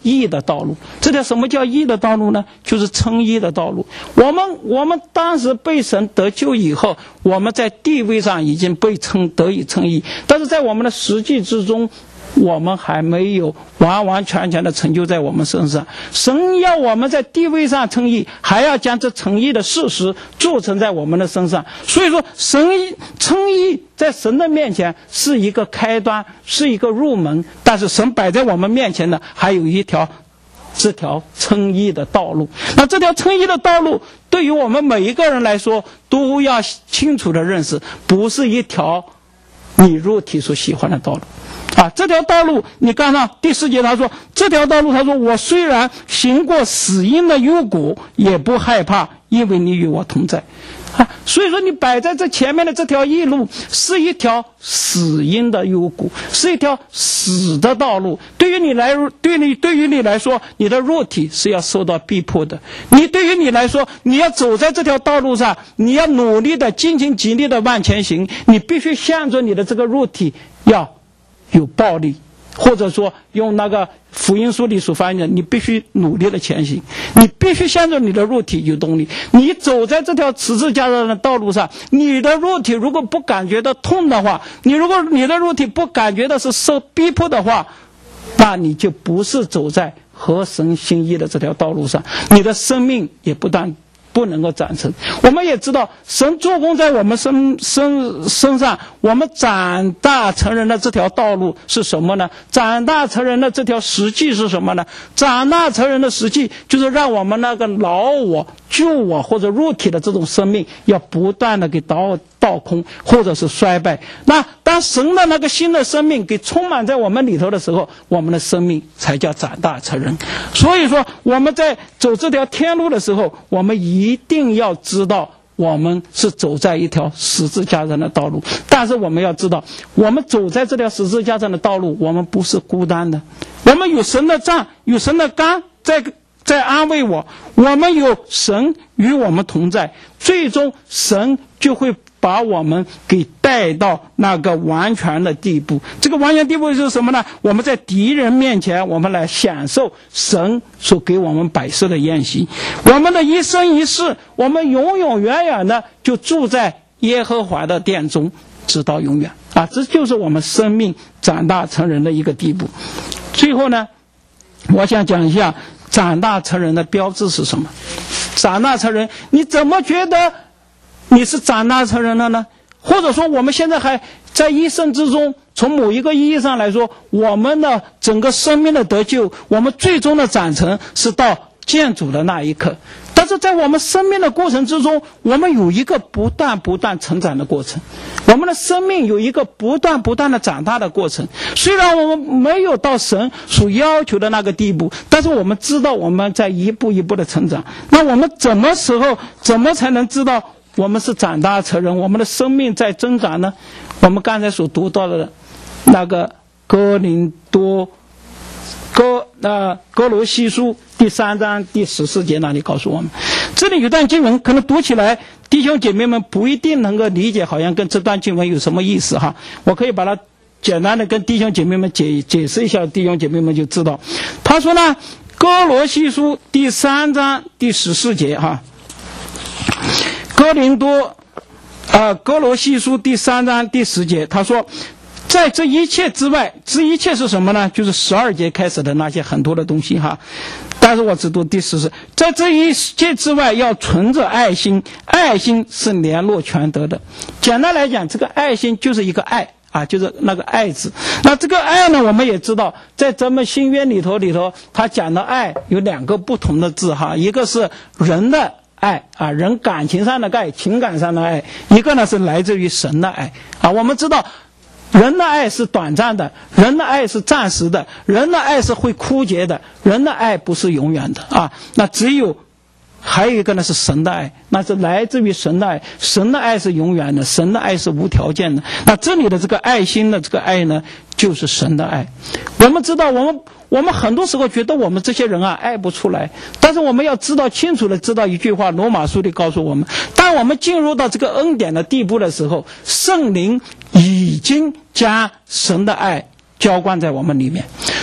义的道路。这条什么叫义的道路呢？就是称义的道路。我们我们当时被神得救以后，我们在地位上已经被称得以称义，但是在我们的实际之中，我们还没有完完全全的成就在我们身上。神要我们在地位上称义，还要将这称义的事实铸成在我们的身上。所以说神称义在神的面前是一个开端，是一个入门，但是神摆在我们面前的还有一条这条称义的道路。那这条称义的道路对于我们每一个人来说都要清楚的认识，不是一条你肉体所喜欢的道路啊，这条道路，你看到第四节他说，这条道路他说，我虽然行过死荫的幽谷，也不害怕，因为你与我同在啊。所以说你摆在这前面的这条义路是一条死荫的幽谷，是一条死的道路。对于你来对你对于你来说，你的肉体是要受到逼迫的。你对于你来说，你要走在这条道路上，你要努力的尽情极力的往前行，你必须向着你的这个肉体要有暴力，或者说用那个福音书里所翻译的，你必须努力的前行，你必须向着你的肉体有动力。你走在这条十字架上的道路上，你的肉体如果不感觉到痛的话，你如果你的肉体不感觉到是受逼迫的话，那你就不是走在合神心意的这条道路上，你的生命也不但不能够长成。我们也知道神做工在我们身身身上，我们长大成人的这条道路是什么呢？长大成人的这条实际是什么呢？长大成人的实际就是让我们那个老我旧我或者肉体的这种生命要不断的给倒倒空或者是衰败。那当神的那个新的生命给充满在我们里头的时候，我们的生命才叫长大成人。所以说我们在走这条天路的时候，我们一定要知道我们是走在一条十字架上的道路。但是我们要知道，我们走在这条十字架上的道路，我们不是孤单的，我们有神的杖，有神的竿在在安慰我，我们有神与我们同在，最终神就会把我们给带到那个完全的地步。这个完全地步是什么呢？我们在敌人面前，我们来享受神所给我们摆设的宴席。我们的一生一世，我们永永远远的就住在耶和华的殿中，直到永远啊！这就是我们生命长大成人的一个地步。最后呢，我想讲一下长大成人的标志是什么。长大成人，你怎么觉得你是长大成人了呢？或者说我们现在还在一生之中，从某一个意义上来说，我们的整个生命的得救，我们最终的长成是到见主的那一刻。但是在我们生命的过程之中，我们有一个不断不断成长的过程，我们的生命有一个不断不断的长大的过程。虽然我们没有到神所要求的那个地步，但是我们知道我们在一步一步的成长。那我们怎么时候怎么才能知道我们是长大成人，我们的生命在增长呢？我们刚才所读到的那个哥林多哥呃哥罗西书第三章第十四节那里告诉我们，这里有段经文可能读起来弟兄姐妹们不一定能够理解，好像跟这段经文有什么意思哈。我可以把它简单的跟弟兄姐妹们解解释一下，弟兄姐妹们就知道。他说呢，哥罗西书第三章第十四节哈，哥林多呃哥罗西书第三章第十节，他说在这一切之外，这一切是什么呢？就是十二节开始的那些很多的东西哈。但是我只读第十四，在这一切之外要存着爱心，爱心是联络全德的。简单来讲，这个爱心就是一个爱啊，就是那个爱字。那这个爱呢，我们也知道，在咱们新约里头里头，他讲的爱有两个不同的字哈，一个是人的爱啊，人感情上的爱，情感上的爱；一个呢是来自于神的爱啊。我们知道人的爱是短暂的，人的爱是暂时的，人的爱是会枯竭的，人的爱不是永远的啊。那只有还有一个呢是神的爱，那是来自于神的爱，神的爱是永远的，神的爱是无条件的。那这里的这个爱心的这个爱呢，就是神的爱。我们知道我们我们很多时候觉得我们这些人啊爱不出来，但是我们要知道清楚的知道一句话，罗马书里告诉我们，当我们进入到这个恩典的地步的时候，圣灵已经将神的爱浇灌在我们里面。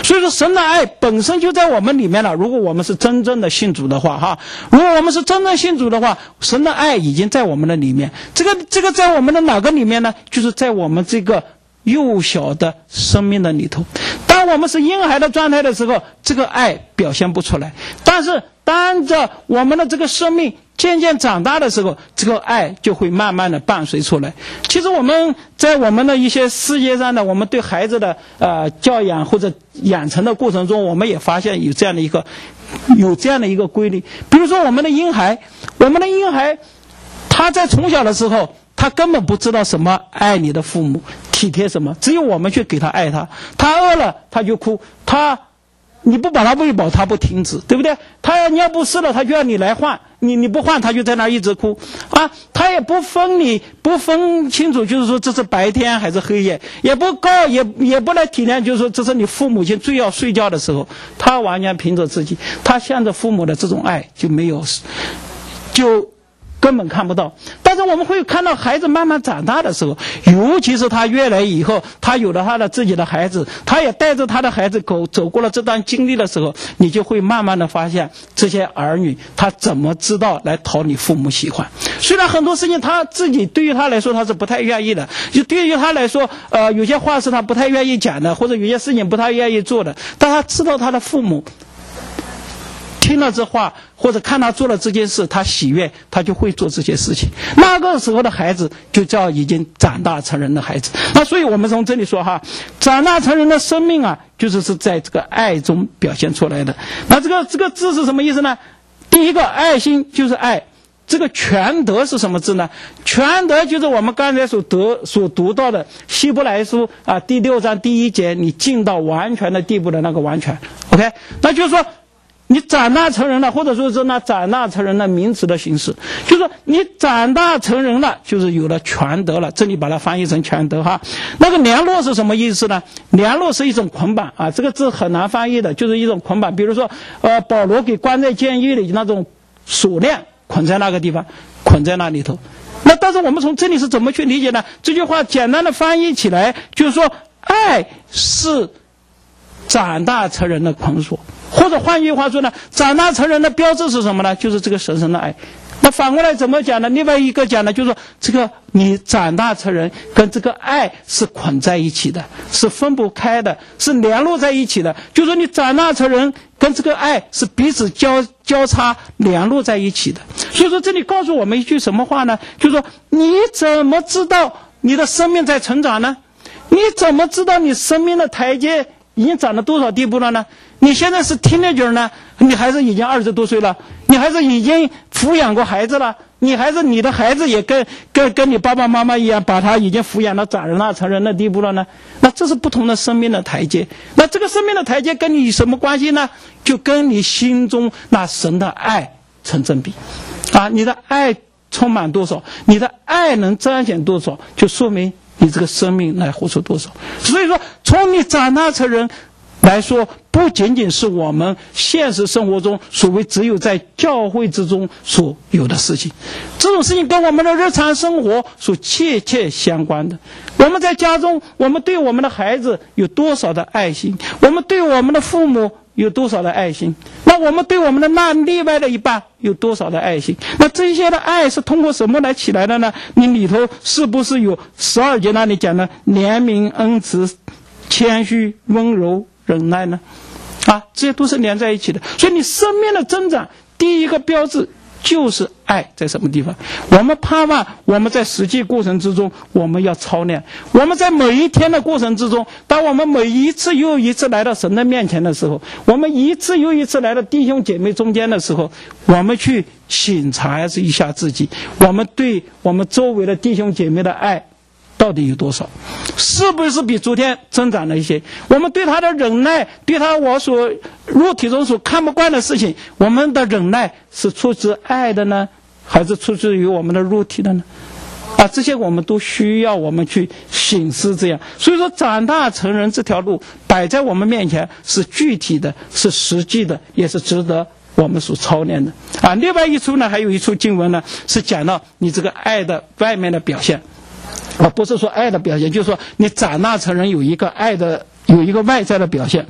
所以说神的爱本身就在我们里面了。如果我们是真正的信主的话哈，如果我们是真正信主的话，神的爱已经在我们的里面。这个这个在我们的哪个里面呢？就是在我们这个幼小的生命的里头。当我们是婴孩的状态的时候，这个爱表现不出来。但是当着我们的这个生命渐渐长大的时候，这个爱就会慢慢的伴随出来。其实我们在我们的一些世界上的我们对孩子的呃教养或者养成的过程中，我们也发现有这样的一个有这样的一个规律。比如说我们的婴孩，我们的婴孩他在从小的时候，他根本不知道什么爱你的父母，体贴什么，只有我们去给他爱他。他饿了他就哭，他你不把他喂饱他不停止，对不对？他要尿不湿了他就要你来换，你你不换他就在那儿一直哭啊。他也不分你不分清楚，就是说这是白天还是黑夜，也不告也也不来体谅，就是说这是你父母亲最要睡觉的时候，他完全凭着自己，他向着父母的这种爱就没有就根本看不到。但是我们会看到孩子慢慢长大的时候，尤其是他越来以后，他有了他的自己的孩子，他也带着他的孩子走走过了这段经历的时候，你就会慢慢的发现这些儿女他怎么知道来讨你父母喜欢。虽然很多事情他自己对于他来说他是不太愿意的，就对于他来说呃，有些话是他不太愿意讲的，或者有些事情不太愿意做的，但他知道他的父母听了这话，或者看他做了这件事他喜悦，他就会做这些事情。那个时候的孩子就叫已经长大成人的孩子。那所以我们从这里说哈，长大成人的生命啊，就是是在这个爱中表现出来的。那这个这个字是什么意思呢？第一个爱心就是爱，这个全德是什么字呢？全德就是我们刚才所得所读到的希伯来书啊第六章第一节，你进到完全的地步的那个完全。 OK， 那就是说你长大成人了，或者说是那长大成人的名词的形式，就是说你长大成人了，就是有了全德了。这里把它翻译成全德哈。那个联络是什么意思呢？联络是一种捆绑啊，这个字很难翻译的，就是一种捆绑。比如说，呃，保罗给关在监狱里那种锁链捆在那个地方，捆在那里头。那但是我们从这里是怎么去理解呢？这句话简单的翻译起来，就是说，爱是长大成人的捆锁。或者换句话说呢，长大成人的标志是什么呢？就是这个神圣的爱。那反过来怎么讲呢？另外一个讲呢，就是说这个你长大成人跟这个爱是捆在一起的，是分不开的，是联络在一起的。就是说你长大成人跟这个爱是彼此交交叉联络在一起的。所以说这里告诉我们一句什么话呢？就是说你怎么知道你的生命在成长呢？你怎么知道你生命的台阶已经长到多少地步了呢？你现在是 teenager 呢？你还是已经二十多岁了？你还是已经抚养过孩子了？你还是你的孩子也跟跟跟你爸爸妈妈一样，把他已经抚养到长人了、成人的地步了呢？那这是不同的生命的台阶。那这个生命的台阶跟你有什么关系呢？就跟你心中那神的爱成正比啊！你的爱充满多少，你的爱能彰显多少，就说明你这个生命来付出多少。所以说，从你长大成人来说，不仅仅是我们现实生活中所谓只有在教会之中所有的事情，这种事情跟我们的日常生活所切切相关的。我们在家中，我们对我们的孩子有多少的爱心，我们对我们的父母有多少的爱心，那我们对我们的那另外的一半有多少的爱心？那这些的爱是通过什么来起来的呢？你里头是不是有十二节那里讲的怜悯、恩慈、谦虚、温柔、忍耐呢？啊，这些都是连在一起的。所以你生命的增长第一个标志就是爱在什么地方。我们盼望我们在实际过程之中我们要操练，我们在每一天的过程之中，当我们每一次又一次来到神的面前的时候，我们一次又一次来到弟兄姐妹中间的时候，我们去省察一下自己，我们对我们周围的弟兄姐妹的爱到底有多少？是不是比昨天增长了一些？我们对他的忍耐，对他我所肉体中所看不惯的事情，我们的忍耐是出自爱的呢，还是出自于我们的肉体的呢？啊，这些我们都需要我们去省思。这样，所以说长大成人这条路摆在我们面前，是具体的，是实际的，也是值得我们所操练的。啊，另外一处呢，还有一处经文呢，是讲到你这个爱的外面的表现。啊，不是说爱的表现，就是说你长大成人有一个爱的，有一个外在的表现。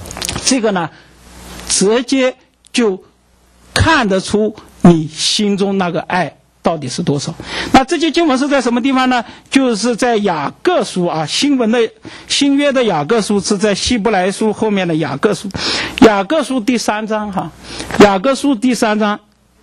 这个呢，直接就看得出你心中那个爱到底是多少。那这节经文是在什么地方呢？就是在雅各书啊，新文的新约的雅各书是在希伯来书后面的雅各书，雅各书第三章哈，雅各书第三章，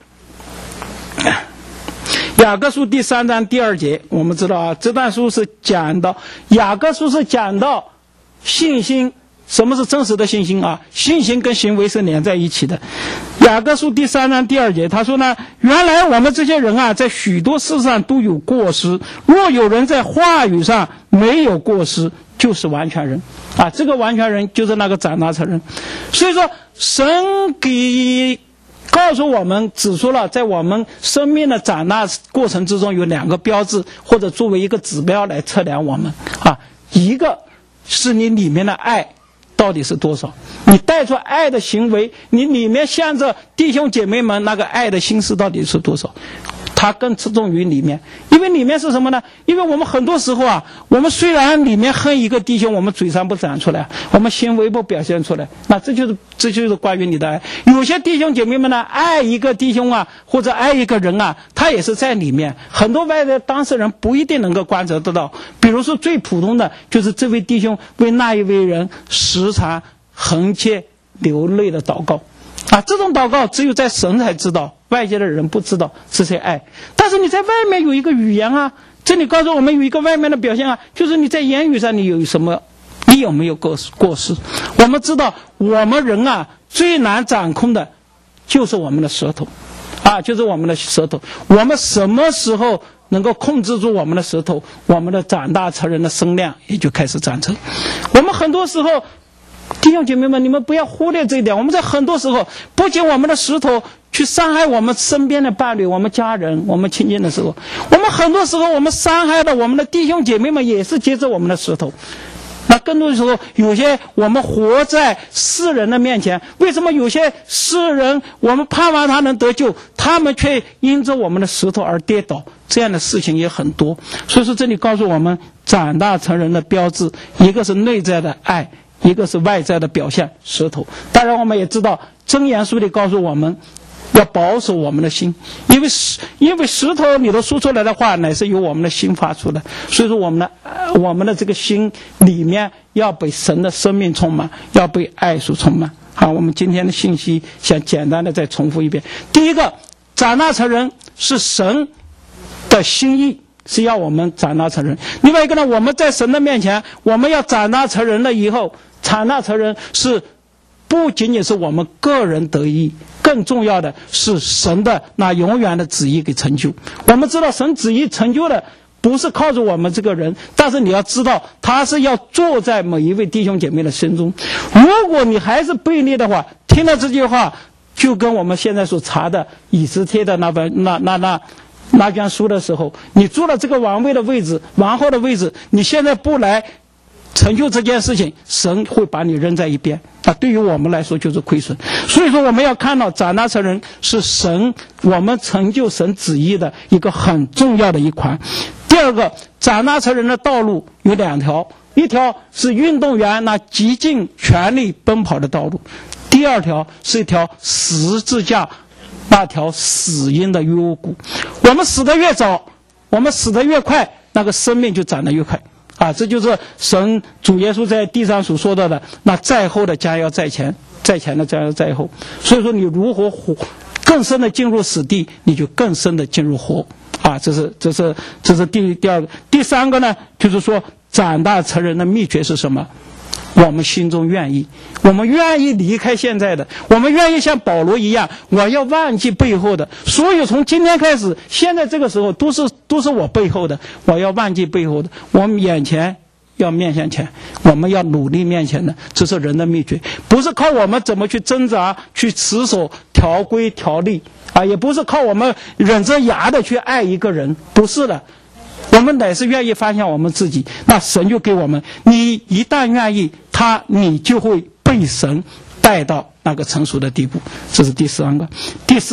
雅各书第三章第二节，我们知道啊，这段书是讲到雅各书是讲到信心。什么是真实的信心啊？信心跟行为是连在一起的。雅各书第三章第二节，他说呢，原来我们这些人啊，在许多事上都有过失，若有人在话语上没有过失，就是完全人啊。这个完全人就是那个长大成人。所以说，神给告诉我们，指出了在我们生命的长大过程之中有两个标志，或者作为一个指标来测量我们啊。一个是你里面的爱到底是多少？你带出爱的行为，你里面向着弟兄姐妹们那个爱的心思到底是多少？它更侧重于里面，因为里面是什么呢？因为我们很多时候啊，我们虽然里面恨一个弟兄，我们嘴上不讲出来，我们行为不表现出来，那这就是这就是关于你的爱。有些弟兄姐妹们呢，爱一个弟兄啊，或者爱一个人啊，他也是在里面。很多外的当事人不一定能够观察得到。比如说最普通的就是这位弟兄为那一位人时常横切流泪的祷告啊，这种祷告只有在神才知道，外界的人不知道这些爱。但是你在外面有一个语言啊，这里告诉我们有一个外面的表现啊，就是你在言语上你有什么，你有没有过过失？我们知道我们人啊最难掌控的就是我们的舌头啊，就是我们的舌头。我们什么时候能够控制住我们的舌头，我们的长大成人的声量也就开始长成。我们很多时候弟兄姐妹们，你们不要忽略这一点。我们在很多时候，不仅我们的舌头去伤害我们身边的伴侣、我们家人、我们亲近的时候，我们很多时候我们伤害了我们的弟兄姐妹们，也是借着我们的舌头。那更多的时候，有些我们活在世人的面前，为什么有些世人我们盼望他能得救，他们却因着我们的舌头而跌倒？这样的事情也很多。所以说，这里告诉我们，长大成人的标志，一个是内在的爱，一个是外在的表现，舌头。当然我们也知道箴言书里告诉我们要保守我们的心，因为因为石头里头说出来的话乃是由我们的心发出的。所以说我们的我们的这个心里面要被神的生命充满，要被爱所充满。好，我们今天的信息想简单的再重复一遍。第一个，长大成人是神的心意，是要我们长大成人。另外一个呢，我们在神的面前，我们要长大成人了以后，长大成人是不仅仅是我们个人得益，更重要的是神的那永远的旨意给成就。我们知道神旨意成就的不是靠着我们这个人，但是你要知道他是要坐在每一位弟兄姐妹的心中。如果你还是悖逆的话，听了这句话就跟我们现在所查的以斯帖的那本那那那那卷书的时候，你坐了这个王位的位置，王后的位置，你现在不来成就这件事情，神会把你扔在一边。那对于我们来说就是亏损。所以说我们要看到长大成人是神我们成就神旨意的一个很重要的一环。第二个，长大成人的道路有两条，一条是运动员那极尽全力奔跑的道路，第二条是一条十字架那条死因的幽谷。我们死得越早，我们死得越快，那个生命就长得越快啊！这就是神主耶稣在地上所说到的，那在后的将要在前，在前的将要在后。所以说你如何活更深的进入死地，你就更深的进入活啊！这是这是这是第第二个。第三个呢，就是说长大成人的秘诀是什么？我们心中愿意，我们愿意离开现在的，我们愿意像保罗一样，我要忘记背后的，所有从今天开始，现在这个时候都是都是我背后的，我要忘记背后的，我们眼前要面向前，我们要努力面前的，这是人的秘诀，不是靠我们怎么去挣扎去持守条规条例啊，也不是靠我们忍着牙的去爱一个人，不是的。我们乃是愿意放下我们自己，那神就给我们，你一旦愿意他，你就会被神带到那个成熟的地步。这是第三个。第四个，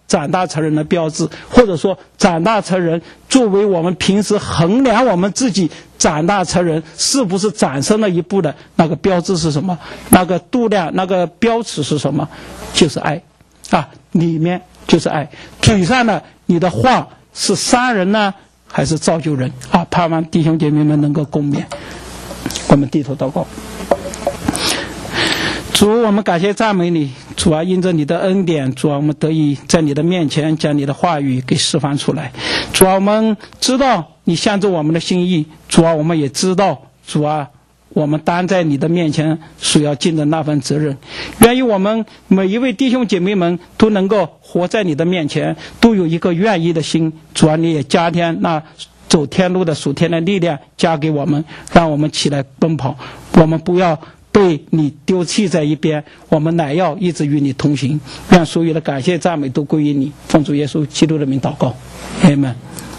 长大成人的标志，或者说长大成人作为我们平时衡量我们自己长大成人是不是长深了一步的那个标志是什么？那个度量，那个标尺是什么？就是爱啊，里面就是爱。嘴上的你的话是伤人呢，还是造就人啊？盼望弟兄姐妹们能够共勉。我们低头祷告。主，我们感谢赞美你，主啊，因着你的恩典，主啊，我们得以在你的面前将你的话语给释放出来。主啊，我们知道你向着我们的心意，主啊，我们也知道，主啊，我们担在你的面前所要尽的那份责任。愿意我们每一位弟兄姐妹们都能够活在你的面前，都有一个愿意的心。主啊，你也加添那走天路的属天的力量加给我们，让我们起来奔跑。我们不要被你丢弃在一边，我们乃要一直与你同行。愿所有的感谢赞美都归于你，奉主耶稣基督的名祷告，阿们。